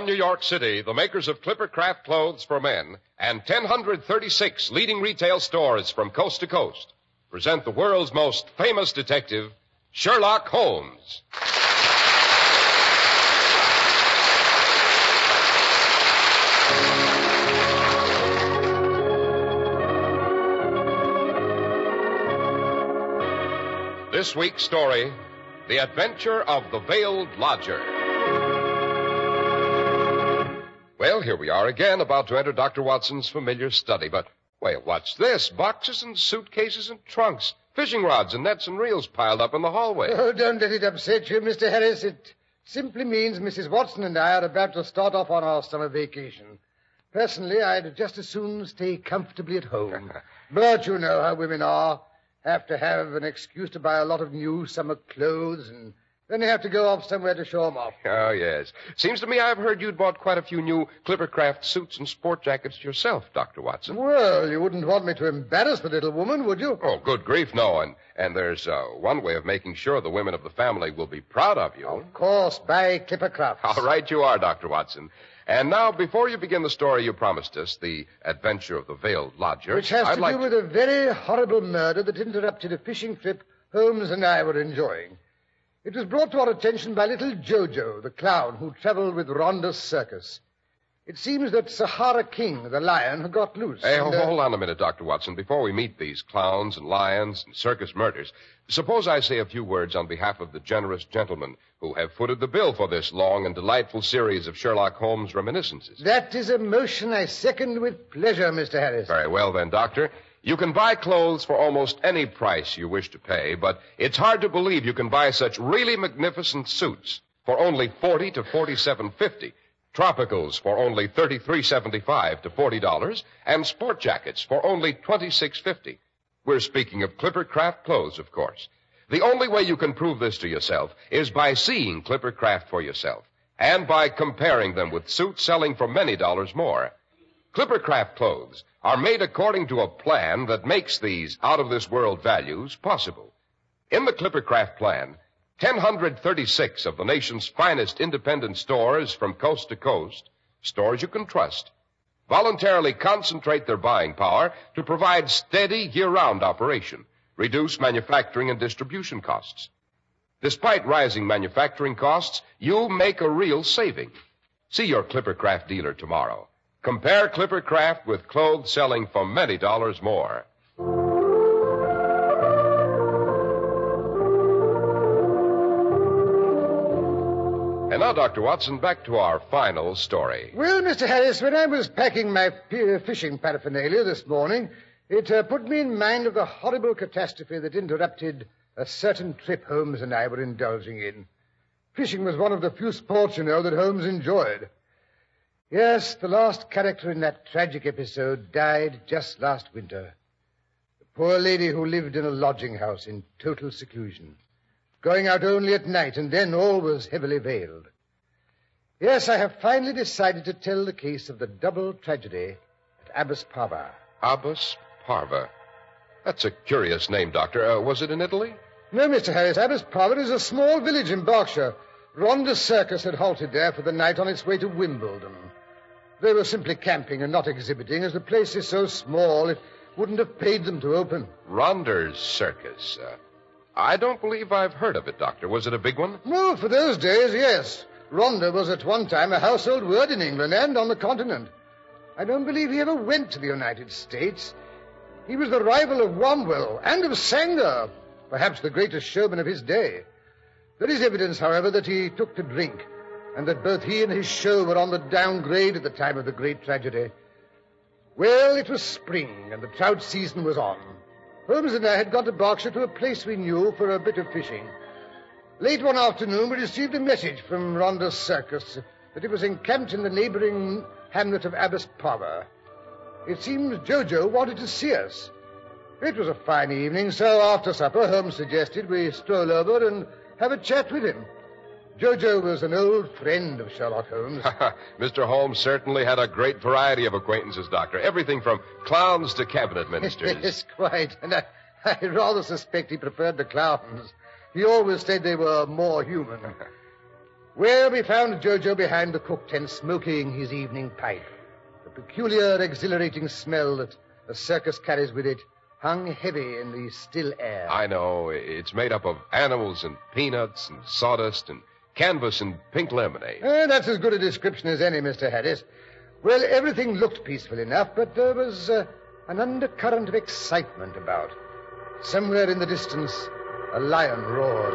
From New York City, the makers of Clipper Craft clothes for men and 1,036 leading retail stores from coast to coast present the world's most famous detective, Sherlock Holmes. This week's story, The Adventure of the Veiled Lodger. Well, here we are again, about to enter Dr. Watson's familiar study. But, wait, what's this? Boxes and suitcases and trunks, fishing rods and nets and reels piled up in the hallway. Oh, don't let it upset you, Mr. Harris. It simply means Mrs. Watson and I are about to start off on our summer vacation. Personally, I'd just as soon stay comfortably at home. But you know how women are. Have to have an excuse to buy a lot of new summer clothes, and then they have to go off somewhere to show them off. Oh, yes. Seems to me I've heard you'd bought quite a few new Clippercraft suits and sport jackets yourself, Dr. Watson. Well, you wouldn't want me to embarrass the little woman, would you? Oh, good grief, no. And there's one way of making sure the women of the family will be proud of you. Of course, buy Clippercrafts. All right, you are, Dr. Watson. And now, before you begin the story you promised us, The Adventure of the Veiled Lodger... Which has to do with a very horrible murder that interrupted a fishing trip Holmes and I were enjoying. It was brought to our attention by little Jojo, the clown who traveled with Rhonda's circus. It seems that Sahara King, the lion, had got loose. Hey, hold on a minute, Dr. Watson. Before we meet these clowns and lions and circus murders, suppose I say a few words on behalf of the generous gentlemen who have footed the bill for this long and delightful series of Sherlock Holmes reminiscences. That is a motion I second with pleasure, Mr. Harris. Very well, then, Doctor. You can buy clothes for almost any price you wish to pay, but it's hard to believe you can buy such really magnificent suits for only $40 to $47.50. Tropicals for only $33.75 to $40, and sport jackets for only $26.50. We're speaking of Clippercraft clothes, of course. The only way you can prove this to yourself is by seeing Clippercraft for yourself, and by comparing them with suits selling for many dollars more. Clippercraft clothes are made according to a plan that makes these out-of-this-world values possible. In the Clippercraft plan, 1,036 of the nation's finest independent stores from coast to coast, stores you can trust, voluntarily concentrate their buying power to provide steady year-round operation, reduce manufacturing and distribution costs. Despite rising manufacturing costs, you make a real saving. See your Clippercraft dealer tomorrow. Compare Clippercraft with clothes selling for many dollars more. And now, Dr. Watson, back to our final story. Well, Mr. Harris, when I was packing my fishing paraphernalia this morning, it put me in mind of the horrible catastrophe that interrupted a certain trip Holmes and I were indulging in. Fishing was one of the few sports, you know, that Holmes enjoyed. Yes, the last character in that tragic episode died just last winter. The poor lady who lived in a lodging house in total seclusion, going out only at night, and then always heavily veiled. Yes, I have finally decided to tell the case of the double tragedy at Abbas Parva. Abbas Parva. That's a curious name, Doctor. Was it in Italy? No, Mr. Harris. Abbas Parva is a small village in Berkshire. Rhonda's circus had halted there for the night on its way to Wimbledon. They were simply camping and not exhibiting, as the place is so small it wouldn't have paid them to open. Rhonda's circus. I don't believe I've heard of it, Doctor. Was it a big one? No, for those days, yes. Rhonda was at one time a household word in England and on the continent. I don't believe he ever went to the United States. He was the rival of Cromwell and of Sanger, perhaps the greatest showman of his day. There is evidence, however, that he took to drink, and that both he and his show were on the downgrade at the time of the great tragedy. Well, it was spring, and the trout season was on. Holmes and I had gone to Berkshire to a place we knew for a bit of fishing. Late one afternoon, we received a message from Rhonda's circus that it was encamped in the neighboring hamlet of Abbas Parva. It seems Jojo wanted to see us. It was a fine evening, so after supper, Holmes suggested we stroll over and have a chat with him. Jojo was an old friend of Sherlock Holmes. Mr. Holmes certainly had a great variety of acquaintances, Doctor. Everything from clowns to cabinet ministers. Yes, quite. And I rather suspect he preferred the clowns. He always said they were more human. where we found Jojo behind the cook tent smoking his evening pipe. The peculiar, exhilarating smell that a circus carries with it hung heavy in the still air. I know. It's made up of animals and peanuts and sawdust and canvas and pink lemonade. That's as good a description as any, Mr. Harris. Well, everything looked peaceful enough, but there was an undercurrent of excitement about. Somewhere in the distance, a lion roared.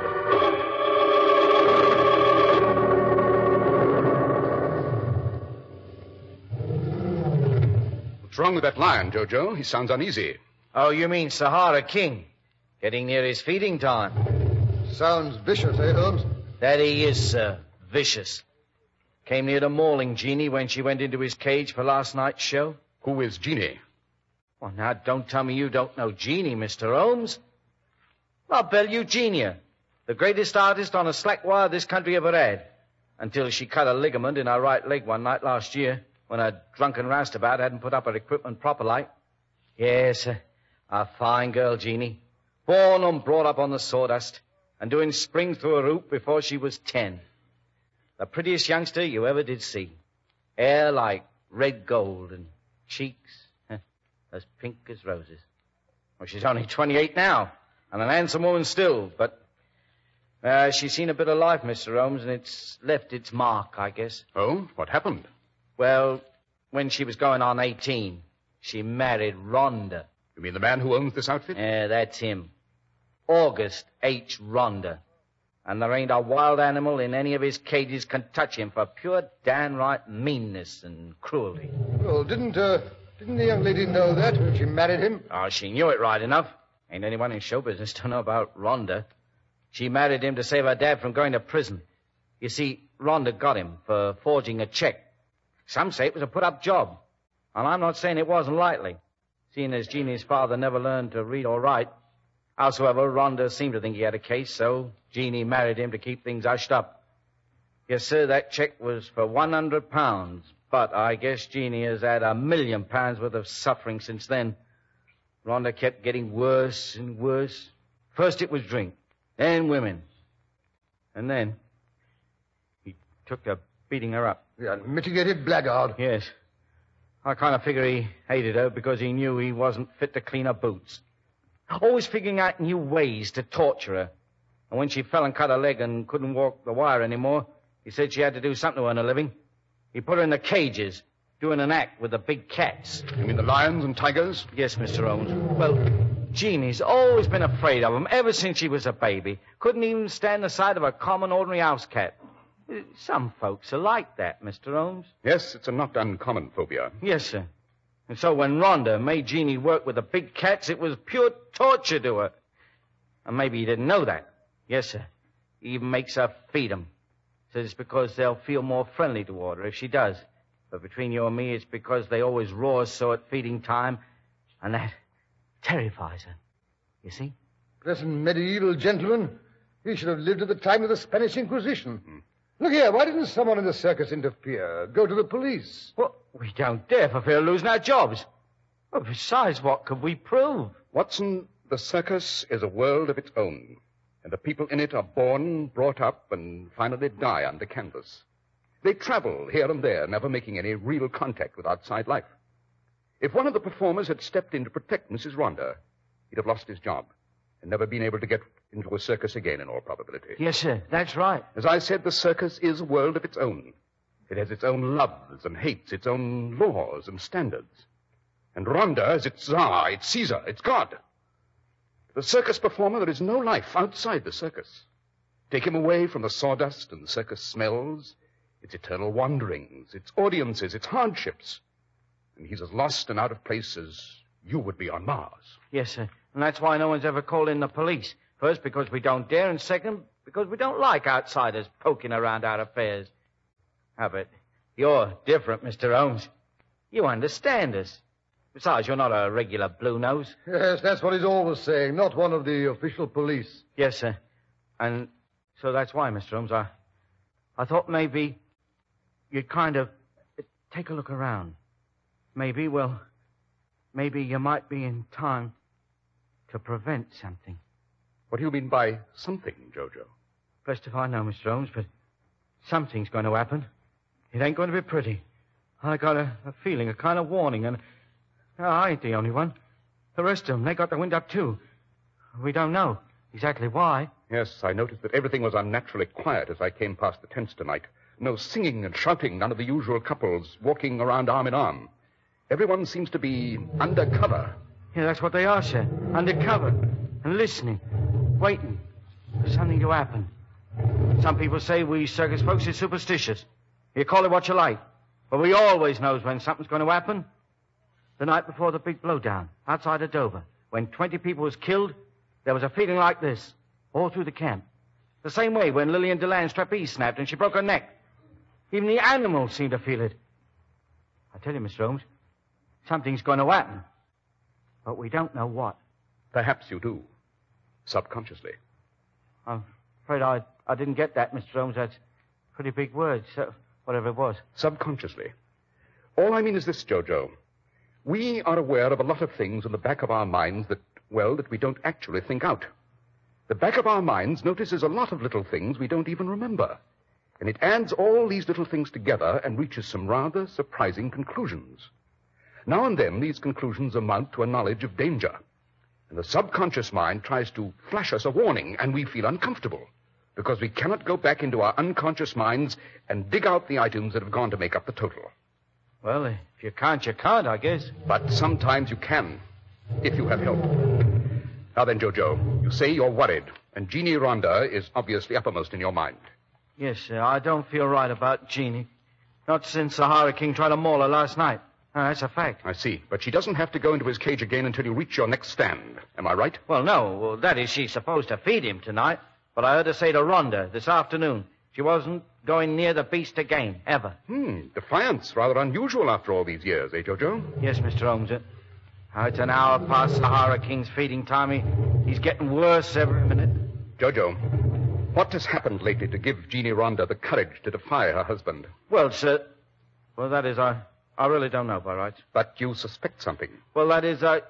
What's wrong with that lion, Jojo? He sounds uneasy. Oh, you mean Sahara King? Getting near his feeding time. Sounds vicious, eh, Holmes? That he is, sir. Vicious. Came near to mauling Jeannie when she went into his cage for last night's show. Who is Jeannie? Well, now, don't tell me you don't know Jeannie, Mr. Holmes. Well, Belle Eugenia, the greatest artist on a slack wire this country ever had, until she cut a ligament in her right leg one night last year when a drunken roustabout hadn't put up her equipment proper like. Yes, a fine girl, Jeannie. Born and brought up on the sawdust and doing spring through a hoop before she was 10. The prettiest youngster you ever did see. Hair like red gold and cheeks as pink as roses. Well, she's only 28 now and an handsome woman still, but she's seen a bit of life, Mr. Holmes, and it's left its mark, I guess. Oh, what happened? Well, when she was going on 18, she married Rhonda. You mean the man who owns this outfit? Yeah, that's him. August H. Rhonda. And there ain't a wild animal in any of his cages can touch him for pure downright meanness and cruelty. Well, didn't the young lady know that when she married him? Oh, she knew it right enough. Ain't anyone in show business to know about Rhonda. She married him to save her dad from going to prison. You see, Rhonda got him for forging a check. Some say it was a put-up job. And I'm not saying it wasn't likely, seeing as Jeannie's father never learned to read or write. Howsoever, Rhonda seemed to think he had a case, so Jeannie married him to keep things hushed up. Yes, sir, that check was for £100, but I guess Jeannie has had £1 million worth of suffering since then. Rhonda kept getting worse and worse. First it was drink, then women. And then he took to beating her up. The unmitigated blackguard. Yes. I kind of figure he hated her because he knew he wasn't fit to clean her boots. Always figuring out new ways to torture her. And when she fell and cut her leg and couldn't walk the wire anymore, he said she had to do something to earn a living. He put her in the cages, doing an act with the big cats. You mean the lions and tigers? Yes, Mr. Holmes. Well, Jeannie's always been afraid of them ever since she was a baby. Couldn't even stand the sight of a common, ordinary house cat. Some folks are like that, Mr. Holmes. Yes, it's a not uncommon phobia. Yes, sir. And so when Rhonda made Jeannie work with the big cats, it was pure torture to her. And maybe he didn't know that. Yes, sir. He even makes her feed them. Says it's because they'll feel more friendly toward her if she does. But between you and me, it's because they always roar so at feeding time, and that terrifies her. You see? Pleasant medieval gentleman. He should have lived at the time of the Spanish Inquisition. Look here, why didn't someone in the circus interfere? Go to the police. Well, we don't dare for fear of losing our jobs. Well, besides, what could we prove? Watson, the circus is a world of its own. And the people in it are born, brought up, and finally die under canvas. They travel here and there, never making any real contact with outside life. If one of the performers had stepped in to protect Mrs. Rhonda, he'd have lost his job and never been able to get into a circus again in all probability. Yes, sir, that's right. As I said, the circus is a world of its own. It has its own loves and hates, its own laws and standards. And Rhonda is its Tsar, its Caesar, its God. To the circus performer, there is no life outside the circus. Take him away from the sawdust and the circus smells, its eternal wanderings, its audiences, its hardships. And he's as lost and out of place as you would be on Mars. Yes, sir. And that's why no one's ever called in the police. First, because we don't dare, and second, because we don't like outsiders poking around our affairs. Ah, but you're different, Mr. Holmes. You understand us. Besides, you're not a regular blue nose. Yes, that's what he's always saying, not one of the official police. Yes, sir. And so that's why, Mr. Holmes, I thought maybe you'd kind of take a look around. Maybe you might be in time to prevent something. What do you mean by something, Jojo? Best if I know, Mr. Holmes, but Something's going to happen. It ain't going to be pretty. I got a feeling, a kind of warning, and I ain't the only one. The rest of them, they got the wind up, too. We don't know exactly why. Yes, I noticed that everything was unnaturally quiet as I came past the tents tonight. No singing and shouting, none of the usual couples walking around arm in arm. Everyone seems to be under cover. Yeah, that's what they are, sir. Under cover. And listening. Waiting for something to happen. Some people say we circus folks is superstitious. You call it what you like. But we always knows when something's going to happen. The night before the big blowdown, outside of Dover, when 20 people was killed, there was a feeling like this, all through the camp. The same way when Lillian Deland's trapeze snapped and she broke her neck. Even the animals seemed to feel it. I tell you, Mr. Holmes, something's going to happen. But we don't know what. Perhaps you do. Subconsciously. I'm afraid I didn't get that, Mr. Holmes. That's pretty big words, whatever it was. Subconsciously. All I mean is this, Jojo. We are aware of a lot of things in the back of our minds that we don't actually think out. The back of our minds notices a lot of little things we don't even remember. And it adds all these little things together and reaches some rather surprising conclusions. Now and then, these conclusions amount to a knowledge of danger. And the subconscious mind tries to flash us a warning, and we feel uncomfortable because we cannot go back into our unconscious minds and dig out the items that have gone to make up the total. Well, if you can't, you can't, I guess. But sometimes you can, if you have help. Now then, Jojo, you say you're worried, and Jeannie Rhonda is obviously uppermost in your mind. Yes, sir. I don't feel right about Jeannie. Not since Sahara King tried to maul her last night. That's a fact. I see. But she doesn't have to go into his cage again until you reach your next stand. Am I right? Well, no. Well, that is, she's supposed to feed him tonight. But I heard her say to Rhonda this afternoon she wasn't going near the beast again, ever. Defiance. Rather unusual after all these years, eh, Jojo? Yes, Mr. Holmes. It's an hour past Sahara King's feeding time. He's getting worse every minute. Jojo, what has happened lately to give Jeannie Rhonda the courage to defy her husband? Well, sir, that is, I really don't know, by rights. But you suspect something. Well, that is, I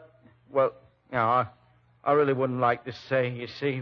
really wouldn't like to say, you see,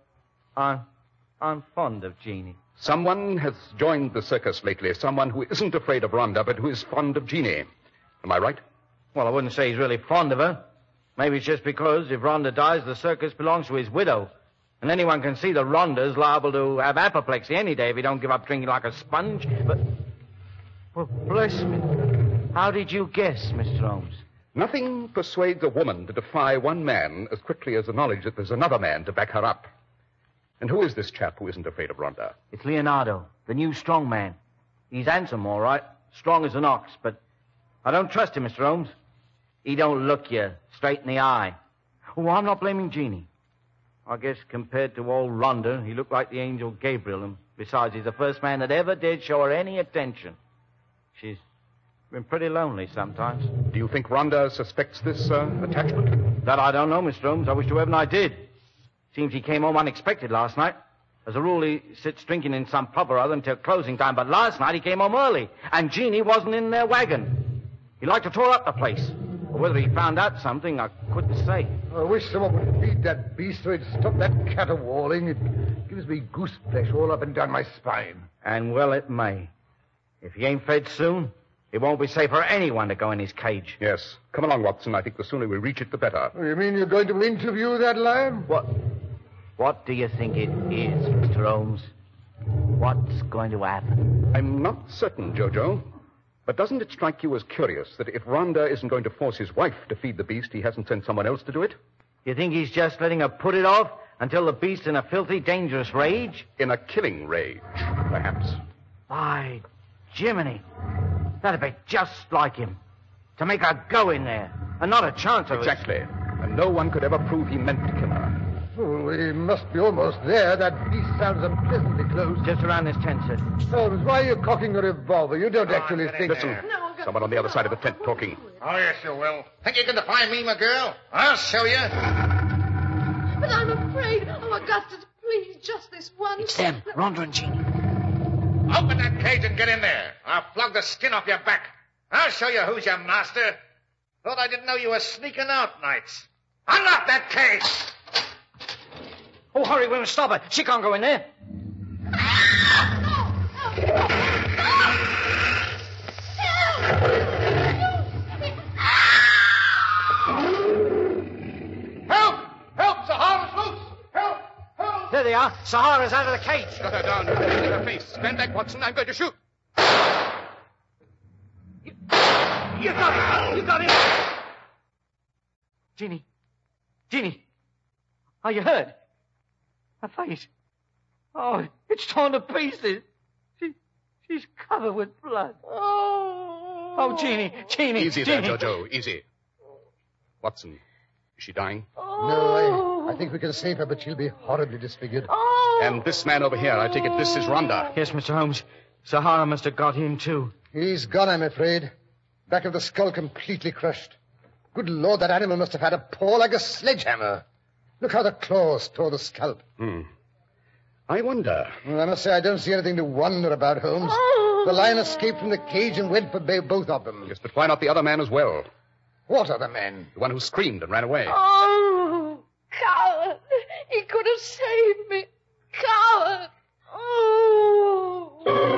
I'm fond of Jeannie. Someone has joined the circus lately, someone who isn't afraid of Rhonda, but who is fond of Jeannie. Am I right? Well, I wouldn't say he's really fond of her. Maybe it's just because if Rhonda dies, the circus belongs to his widow. And anyone can see that Rhonda's liable to have apoplexy any day if he don't give up drinking like a sponge. But, well, bless me. How did you guess, Mr. Holmes? Nothing persuades a woman to defy one man as quickly as the knowledge that there's another man to back her up. And who is this chap who isn't afraid of Rhonda? It's Leonardo, the new strong man. He's handsome, all right. Strong as an ox, but I don't trust him, Mr. Holmes. He don't look you straight in the eye. Oh, I'm not blaming Jeannie. I guess compared to old Rhonda, he looked like the angel Gabriel, and besides, he's the first man that ever did show her any attention. She's been pretty lonely sometimes. Do you think Rhonda suspects this attachment? That I don't know, Mr. Holmes. I wish to heaven I did. Seems he came home unexpected last night. As a rule, he sits drinking in some pub or other until closing time, but last night he came home early, and Jeannie wasn't in their wagon. He liked to tore up the place. But whether he found out something, I couldn't say. I wish someone would feed that beast so he'd stop that caterwauling. It gives me goose flesh all up and down my spine. And well it may. If he ain't fed soon, it won't be safe for anyone to go in his cage. Yes. Come along, Watson. I think the sooner we reach it, the better. Oh, you mean you're going to interview that lion? What do you think it is, Mr. Holmes? What's going to happen? I'm not certain, Jojo. But doesn't it strike you as curious that if Rhonda isn't going to force his wife to feed the beast, he hasn't sent someone else to do it? You think he's just letting her put it off until the beast's in a filthy, dangerous rage? In a killing rage, perhaps. By Jiminy. That'd be just like him. To make her go in there, and not a chance of it. Exactly. And no one could ever prove he meant to kill her. Oh, we must be almost there. That beast sounds unpleasantly close. Just around this tent, sir. Holmes, why are you cocking a revolver? You don't actually think... Listen, someone on the other side of the tent talking. Oh, yes, you will. Think you can defy me, my girl? I'll show you. But I'm afraid. Oh, Augustus, please, just this once. It's them, Rhonda and Jeannie. Open that cage and get in there. I'll flog the skin off your back. I'll show you who's your master. Thought I didn't know you were sneaking out nights. Unlock that cage! Oh, hurry, we must stop her. She can't go in there. Help! Sahara's loose! Help! There they are. Sahara's out of the cage. Got her down. In her face. Stand back, Watson. I'm going to shoot. You got him! You got him! Jeannie. Are you hurt? Her face. Oh, it's torn to pieces. She's covered with blood. Oh, Jeannie. Easy there, Jojo. Easy. Watson, is she dying? No, I think we can save her, but she'll be horribly disfigured. And this man over here, I take it this is Rhonda. Yes, Mr. Holmes. Sahara must have got him, too. He's gone, I'm afraid. Back of the skull completely crushed. Good Lord, that animal must have had a paw like a sledgehammer. Look how the claws tore the scalp. I wonder. Well, I must say I don't see anything to wonder about, Holmes. The lion escaped from the cage and went for both of them. Yes, but why not the other man as well? What other man? The one who screamed and ran away. Oh, coward. He could have saved me. Coward. Oh.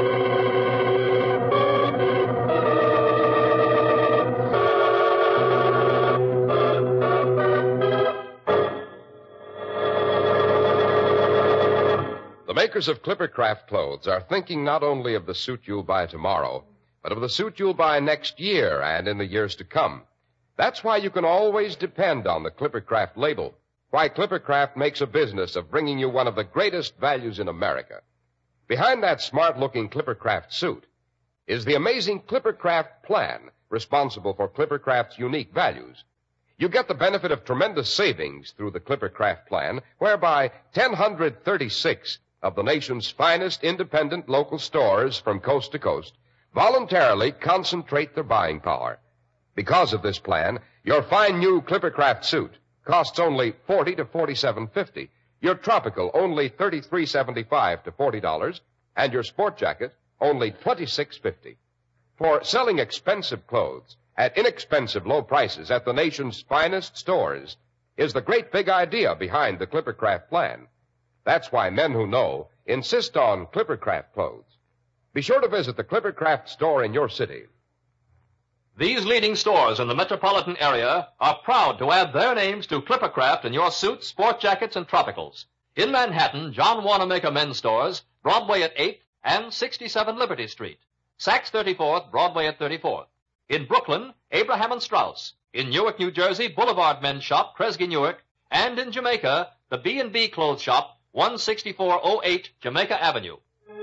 The makers of Clippercraft clothes are thinking not only of the suit you'll buy tomorrow, but of the suit you'll buy next year and in the years to come. That's why you can always depend on the Clippercraft label. Why Clippercraft makes a business of bringing you one of the greatest values in America. Behind that smart-looking Clippercraft suit is the amazing Clippercraft plan, responsible for Clippercraft's unique values. You get the benefit of tremendous savings through the Clippercraft plan, whereby 1,036 of the nation's finest independent local stores from coast to coast voluntarily concentrate their buying power. Because of this plan, your fine new Clippercraft suit costs only $40 to $47.50, your tropical only $33.75 to $40, and your sport jacket only $26.50. For selling expensive clothes at inexpensive low prices at the nation's finest stores is the great big idea behind the Clippercraft plan. That's why men who know insist on Clippercraft clothes. Be sure to visit the Clippercraft store in your city. These leading stores in the metropolitan area are proud to add their names to Clippercraft in your suits, sport jackets, and tropicals. In Manhattan, John Wanamaker Men's Stores, Broadway at 8th and 67 Liberty Street. Saks 34th, Broadway at 34th. In Brooklyn, Abraham and Strauss. In Newark, New Jersey, Boulevard Men's Shop, Kresge Newark. And in Jamaica, the B&B Clothes Shop, 16408 Jamaica Avenue.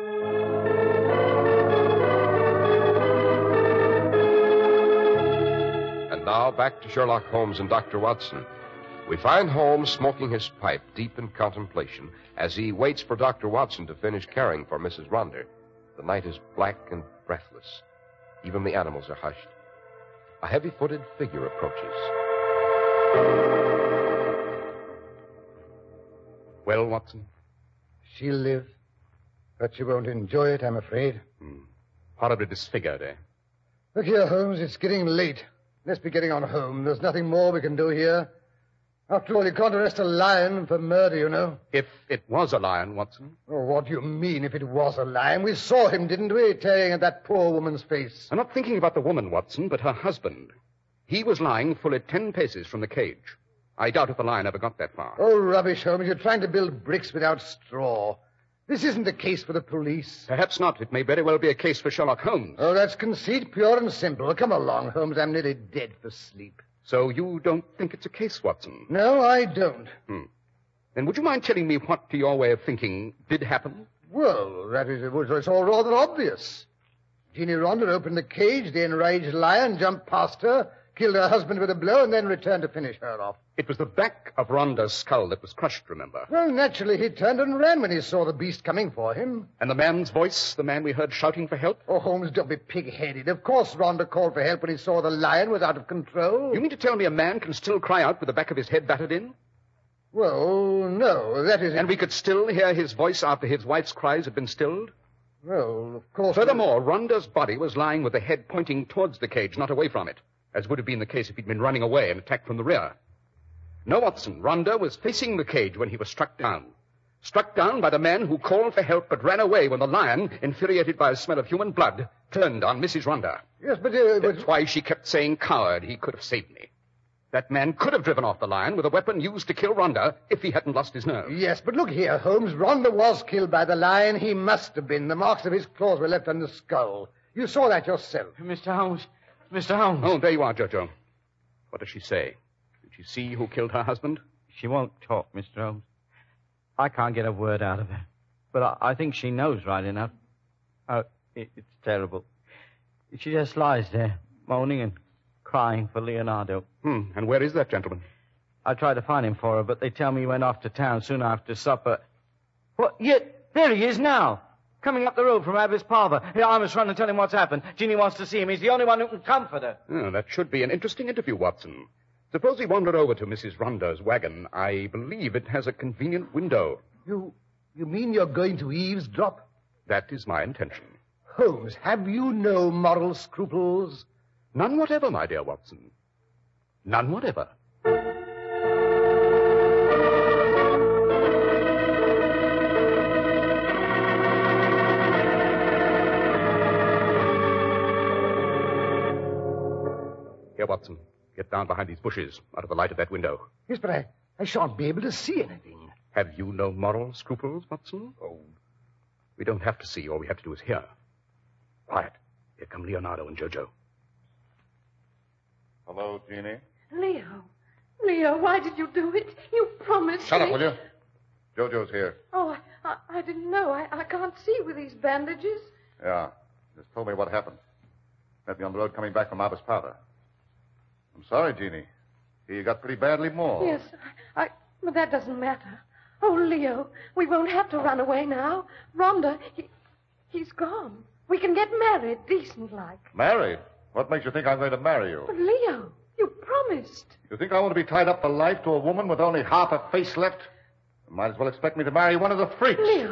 And now back to Sherlock Holmes and Dr. Watson. We find Holmes smoking his pipe deep in contemplation as he waits for Dr. Watson to finish caring for Mrs. Rhonda. The night is black and breathless. Even the animals are hushed. A heavy-footed figure approaches. Well, Watson? She'll live, but she won't enjoy it, I'm afraid. Horribly disfigured, eh? Look here, Holmes, it's getting late. Let's be getting on home. There's nothing more we can do here. After all, you can't arrest a lion for murder, you know. If it was a lion, Watson. Oh, what do you mean, if it was a lion? We saw him, didn't we, tearing at that poor woman's face? I'm not thinking about the woman, Watson, but her husband. He was lying fully 10 paces from the cage. I doubt if the lion ever got that far. Oh, rubbish, Holmes. You're trying to build bricks without straw. This isn't a case for the police. Perhaps not. It may very well be a case for Sherlock Holmes. Oh, that's conceit, pure and simple. Come along, Holmes. I'm nearly dead for sleep. So you don't think it's a case, Watson? No, I don't. Then would you mind telling me what, to your way of thinking, did happen? Well, it's all rather obvious. Jeannie Rhonda opened the cage, the enraged lion jumped past her, killed her husband with a blow, and then returned to finish her off. It was the back of Rhonda's skull that was crushed, remember? Well, naturally, he turned and ran when he saw the beast coming for him. And the man's voice, the man we heard shouting for help? Oh, Holmes, don't be pig-headed. Of course Rhonda called for help when he saw the lion was out of control. You mean to tell me a man can still cry out with the back of his head battered in? Well, no, that is... And we could still hear his voice after his wife's cries had been stilled? Well, of course... Furthermore, Rhonda's body was lying with the head pointing towards the cage, not away from it, as would have been the case if he'd been running away and attacked from the rear. No, Watson, Rhonda was facing the cage when he was struck down. Struck down by the man who called for help but ran away when the lion, infuriated by the smell of human blood, turned on Mrs. Ronda. Yes, but... That's why she kept saying coward. He could have saved me. That man could have driven off the lion with a weapon used to kill Ronda if he hadn't lost his nerve. Yes, but look here, Holmes. Ronda was killed by the lion. He must have been. The marks of his claws were left on the skull. You saw that yourself. Mr. Holmes. Mr. Holmes. Oh, there you are, Jojo. What does she say? Did she see who killed her husband? She won't talk, Mr. Holmes. I can't get a word out of her. But I think she knows right enough. Oh, it's terrible. She just lies there, moaning and crying for Leonardo. And where is that gentleman? I tried to find him for her, but they tell me he went off to town soon after supper. What? Yet, there he is now. Coming up the road from Abbess Parva. I must run and tell him what's happened. Jeannie wants to see him. He's the only one who can comfort her. Oh, that should be an interesting interview, Watson. Suppose he wandered over to Mrs. Ronda's wagon. I believe it has a convenient window. You mean you're going to eavesdrop? That is my intention. Holmes, have you no moral scruples? None whatever, my dear Watson. None whatever. Here, Watson. Get down behind these bushes, out of the light of that window. Yes, but I shan't be able to see anything. Have you no moral scruples, Watson? Oh, we don't have to see. All we have to do is hear. Quiet. Here come Leonardo and Jojo. Hello, Jeannie. Leo, why did you do it? You promised Shut me. up, will you? Jojo's here. Oh, I didn't know. I can't see with these bandages. Yeah. Just told me what happened. Met me on the road coming back from Abbess Parva. I'm sorry, Jeannie. He got pretty badly mauled. Yes, but that doesn't matter. Oh, Leo, we won't have to run away now. Rhonda, he's gone. We can get married, decent-like. Married? What makes you think I'm going to marry you? But, Leo, you promised. You think I want to be tied up for life to a woman with only half a face left? You might as well expect me to marry one of the freaks. Leo.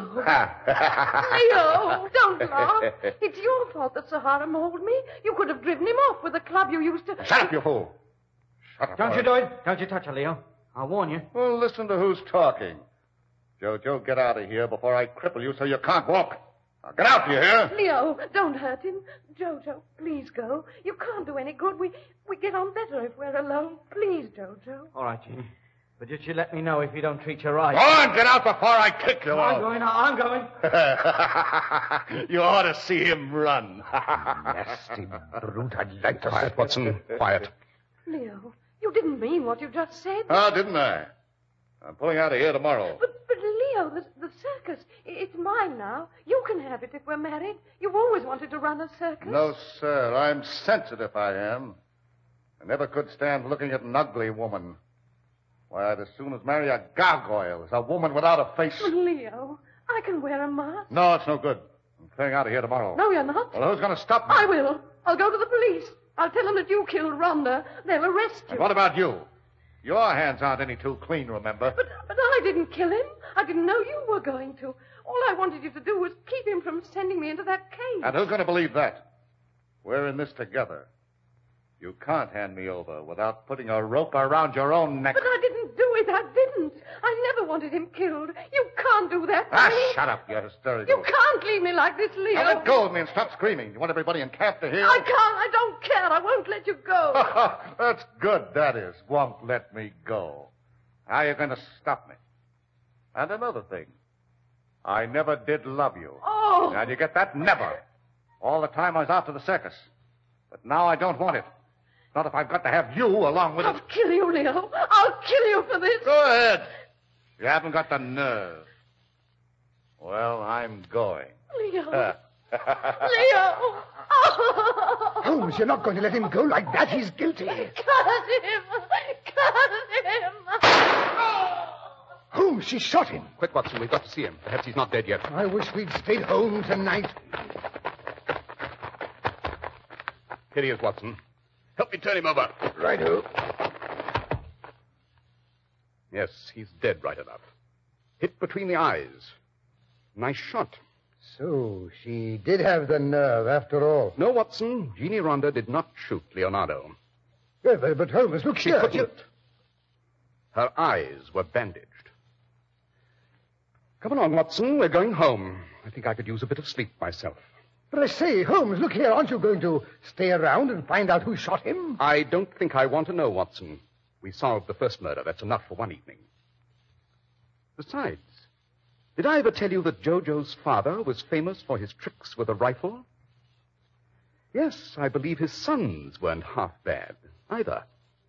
Leo, don't laugh. It's your fault that Sahara mauled me. You could have driven him off with the club you used to... Shut up, you fool. Shut up. Don't you do it. Don't you touch her, Leo. I'll warn you. Well, listen to who's talking. Jojo, get out of here before I cripple you so you can't walk. Now, get out, do you hear? Leo, don't hurt him. Jojo, please go. You can't do any good. We get on better if we're alone. Please, Jojo. All right, Jeannie. But just you let me know if you don't treat her right. Go on, get out before I kick you I'm out. going. You ought to see him run. Nasty brute. I'd like to... Quiet, Watson. Quiet. Leo, you didn't mean what you just said. Oh, didn't I? I'm pulling out of here tomorrow. But Leo, the circus, it's mine now. You can have it if we're married. You've always wanted to run a circus. No, sir. I'm sensitive, I am. I never could stand looking at an ugly woman. Why, I'd as soon as marry a gargoyle as a woman without a face. But Leo, I can wear a mask. No, it's no good. I'm clearing out of here tomorrow. No, you're not. Well, who's going to stop me? I will. I'll go to the police. I'll tell them that you killed Rhonda. They'll arrest you. And what about you? Your hands aren't any too clean, remember? But I didn't kill him. I didn't know you were going to. All I wanted you to do was keep him from sending me into that cage. And who's going to believe that? We're in this together. You can't hand me over without putting a rope around your own neck. But I didn't do it. I didn't. I never wanted him killed. You can't do that to me. Shut up, you're hysterical. You can't leave me like this, Leo. Now let go of me and stop screaming. You want everybody in camp to hear? I can't. I don't care. I won't let you go. That's good, that is. Won't let me go. How are you going to stop me? And another thing. I never did love you. Oh. Now, do you get that? Never. All the time I was after the circus. But now I don't want it. Not if I've got to have you along with I'll it. kill you, Leo. I'll kill you for this. Go ahead. You haven't got the nerve. Well, I'm going. Leo. Leo. Oh. Holmes, you're not going to let him go like that. He's guilty. Cut him. Holmes, she shot him. Quick, Watson. We've got to see him. Perhaps he's not dead yet. I wish we'd stayed home tonight. Here he is, Watson. Help me turn him over. Righto. Yes, he's dead right enough. Hit between the eyes. Nice shot. So, she did have the nerve after all. No, Watson. Jeannie Ronda did not shoot Leonardo. But Holmes, look She here. couldn't. Her eyes were bandaged. Come along, Watson. We're going home. I think I could use a bit of sleep myself. But I say, Holmes, look here. Aren't you going to stay around and find out who shot him? I don't think I want to know, Watson. We solved the first murder. That's enough for one evening. Besides, did I ever tell you that Jojo's father was famous for his tricks with a rifle? Yes, I believe his sons weren't half bad either.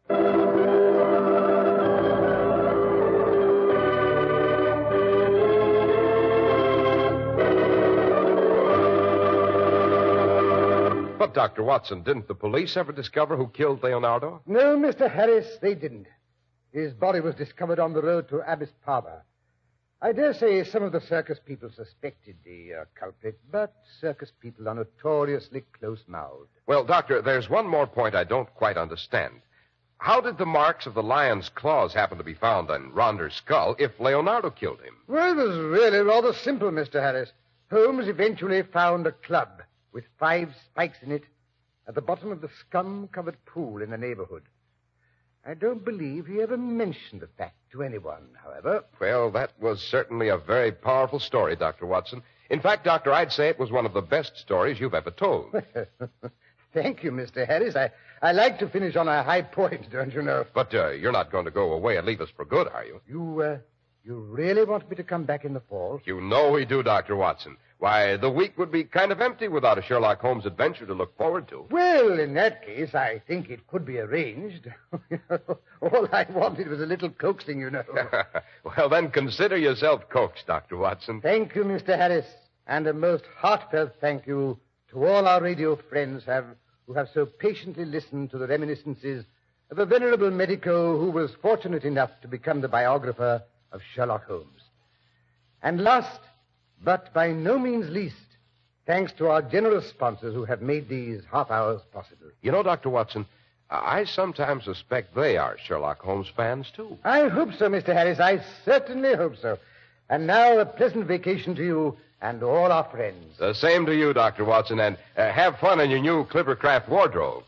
But, Dr. Watson, didn't the police ever discover who killed Leonardo? No, Mr. Harris, they didn't. His body was discovered on the road to Abbas Parva. I dare say some of the circus people suspected the culprit, but circus people are notoriously close-mouthed. Well, Doctor, there's one more point I don't quite understand. How did the marks of the lion's claws happen to be found on Ronder's skull if Leonardo killed him? Well, it was really rather simple, Mr. Harris. Holmes eventually found a club with 5 spikes in it at the bottom of the scum-covered pool in the neighborhood. I don't believe he ever mentioned the fact to anyone, however. Well, that was certainly a very powerful story, Dr. Watson. In fact, Doctor, I'd say it was one of the best stories you've ever told. Thank you, Mr. Harris. I like to finish on a high point, don't you know? But you're not going to go away and leave us for good, are you? You really want me to come back in the fall? You know we do, Dr. Watson. Why, the week would be kind of empty without a Sherlock Holmes adventure to look forward to. Well, in that case, I think it could be arranged. All I wanted was a little coaxing, you know. Well, then consider yourself coaxed, Dr. Watson. Thank you, Mr. Harris. And a most heartfelt thank you to all our radio friends who have so patiently listened to the reminiscences of a venerable medico who was fortunate enough to become the biographer of Sherlock Holmes. And last, but by no means least, thanks to our generous sponsors who have made these half hours possible. You know, Dr. Watson, I sometimes suspect they are Sherlock Holmes fans, too. I hope so, Mr. Harris. I certainly hope so. And now a pleasant vacation to you and all our friends. The same to you, Dr. Watson, and have fun in your new Clippercraft wardrobe.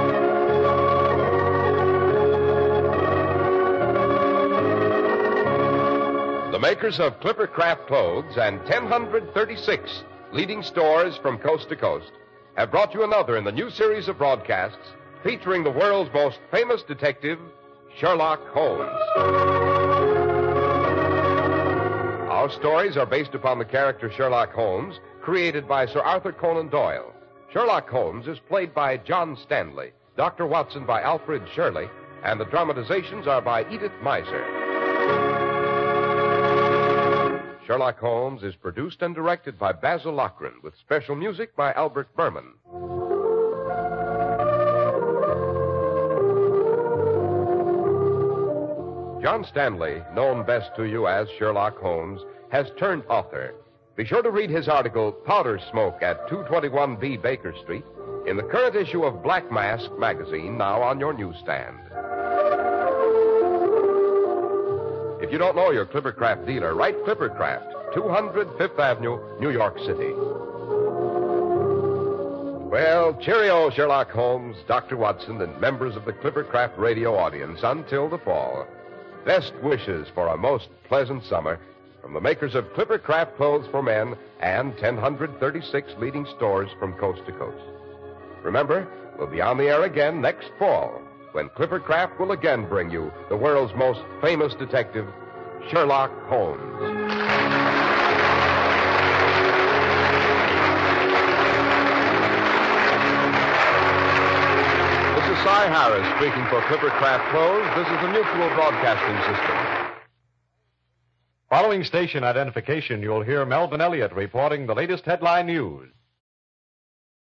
The makers of Clippercraft clothes and 1,036 leading stores from coast to coast have brought you another in the new series of broadcasts featuring the world's most famous detective, Sherlock Holmes. Our stories are based upon the character Sherlock Holmes, created by Sir Arthur Conan Doyle. Sherlock Holmes is played by John Stanley, Dr. Watson by Alfred Shirley, and the dramatizations are by Edith Meiser. Sherlock Holmes is produced and directed by Basil Lochran, with special music by Albert Berman. John Stanley, known best to you as Sherlock Holmes, has turned author. Be sure to read his article, Powder Smoke at 221B Baker Street, in the current issue of Black Mask magazine, now on your newsstand. If you don't know your Clippercraft dealer, write Clippercraft, 200 Fifth Avenue, New York City. Well, cheerio, Sherlock Holmes, Dr. Watson, and members of the Clippercraft radio audience until the fall. Best wishes for a most pleasant summer from the makers of Clippercraft clothes for men and 1,036 leading stores from coast to coast. Remember, we'll be on the air again next fall, when Clippercraft will again bring you the world's most famous detective, Sherlock Holmes. This is Cy Harris speaking for Clippercraft Clothes. This is the Mutual Broadcasting System. Following station identification, you'll hear Melvin Elliott reporting the latest headline news.